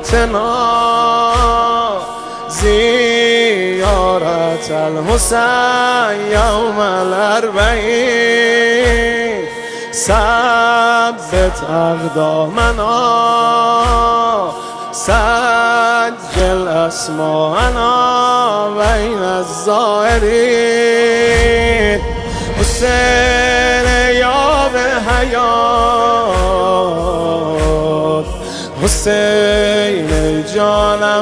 بیعتنا زیارت الحسین یوم الاربعین ثبت اقدامنا سجل اسماءنا بین الزائرین حسین یا به حیات حسین ای جانم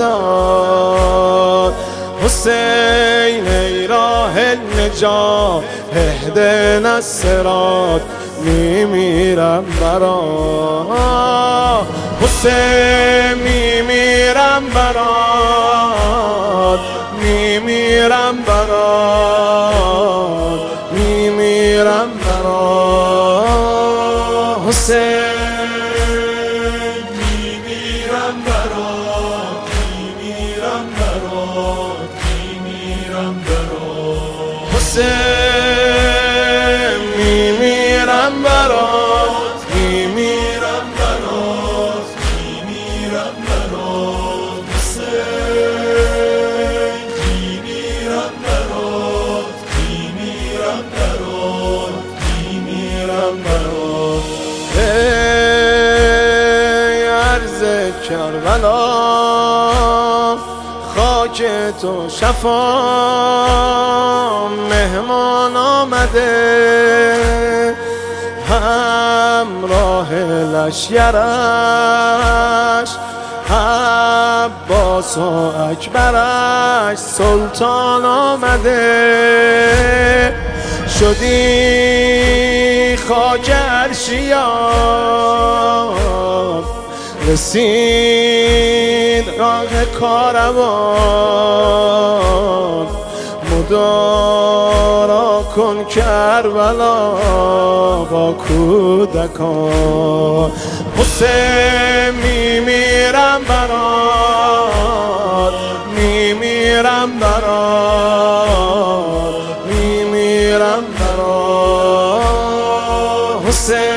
فدات حسین ای راه نجات اهدنا الصراط میمیرم برات حسین میمیرم برات میمیرم برات میمیرم برات حسین میمیرم برات میمیرم برات میمیرم برات حسین میمیرم برات میمیرم برات میمیرم برات حسین میمیرم برات میمیرم برات میمیرم برات ای عرض کربلا خاک تو شفا مهمان آمده همراه لشکرش عباس و اکبرش سلطان آمده شدی خاک عرشیان رسید راه کاروان مدارا کن کربلا با کودکان حسین میمیرم برات میمیرم برات میمیرم برات حسین